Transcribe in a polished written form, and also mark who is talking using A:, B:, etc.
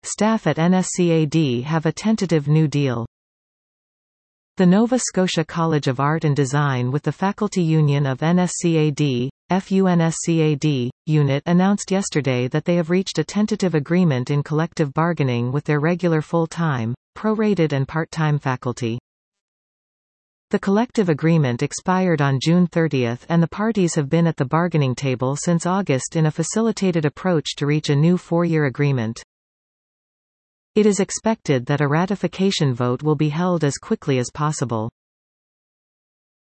A: Staff at NSCAD have a tentative new deal. The Nova Scotia College of Art and Design with the Faculty Union of NSCAD, FUNSCAD, unit announced yesterday that they have reached a tentative agreement in collective bargaining with their regular full-time, prorated and part-time faculty. The collective agreement expired on June 30 and the parties have been at the bargaining table since August in a facilitated approach to reach a new 4-year agreement. It is expected that a ratification vote will be held as quickly as possible.